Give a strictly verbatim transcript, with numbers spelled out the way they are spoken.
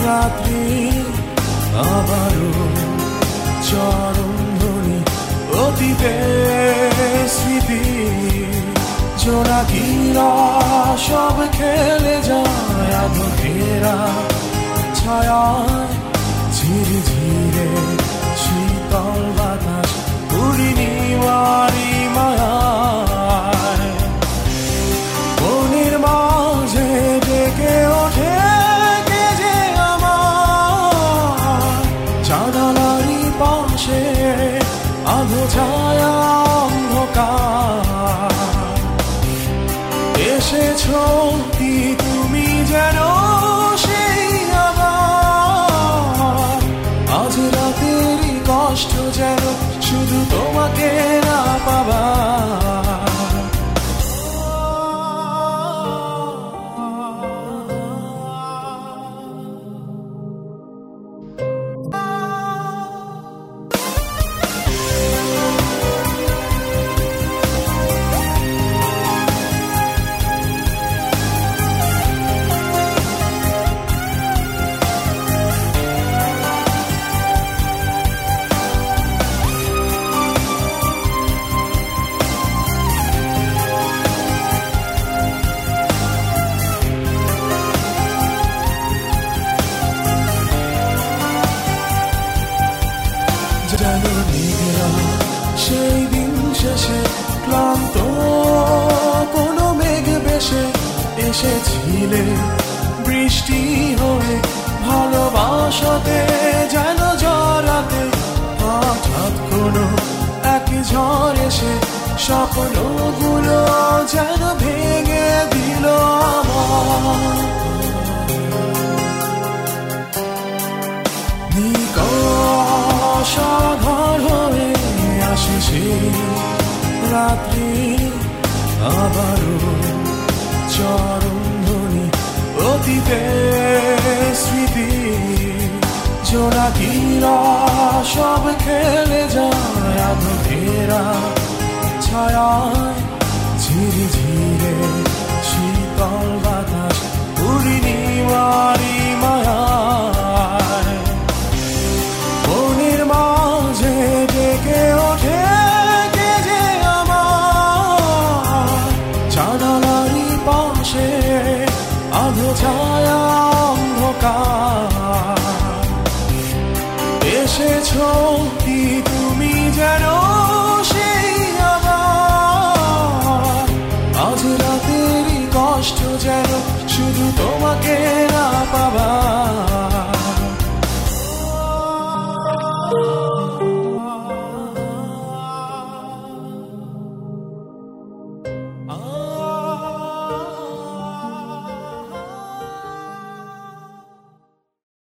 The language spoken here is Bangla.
রাত্রি আবারও চরণধ্বনি অতীতের স্মৃতি জোনাকিরা সব খেলে যায় আধো ঘেরা ছায়ায় ঝিরঝিরে শীতল বাতাস পূর্ণিমারি মায়ায় মনের মাঝে ডেকে ওঠে কে যে আমার জানালারি পাশে আধো ছায়া অন্ধকার এসেছো কি তুমি যেন সেই আবার আজ রাতেরই কষ্ট যেন শুধু তোমাকে না পাবা জানো মেঘেরা সেই দিন শেষে ক্লান্ত কোনো মেঘ বেশে এসেছিলে বৃষ্টি হয়ে ভালোবাসাতে যেন জড়াতে হঠাৎ কোনো এক ঝড় এসে স্বপ্নগুলো যেন ভেঙে দিল আমার সাধার হয়ে আসে সেই রাত্রি আবারও চরণধ্বনি অতীতের স্মৃতি জোনাকিরা সব খেলে যায় আধো ঘেরা ছায়ায় ঝিরঝিরে শীতল বাতাস পূর্ণিমারি মায়ায় মনের মাঝে ডেকে ওঠে কে যে আমার জানালারি পাশে আধো ছায়া অন্ধকার এসেছো কি তুমি যেন সেই আবার আজ রাতেরই কষ্ট যেন শুধু তোমাকে না পাবা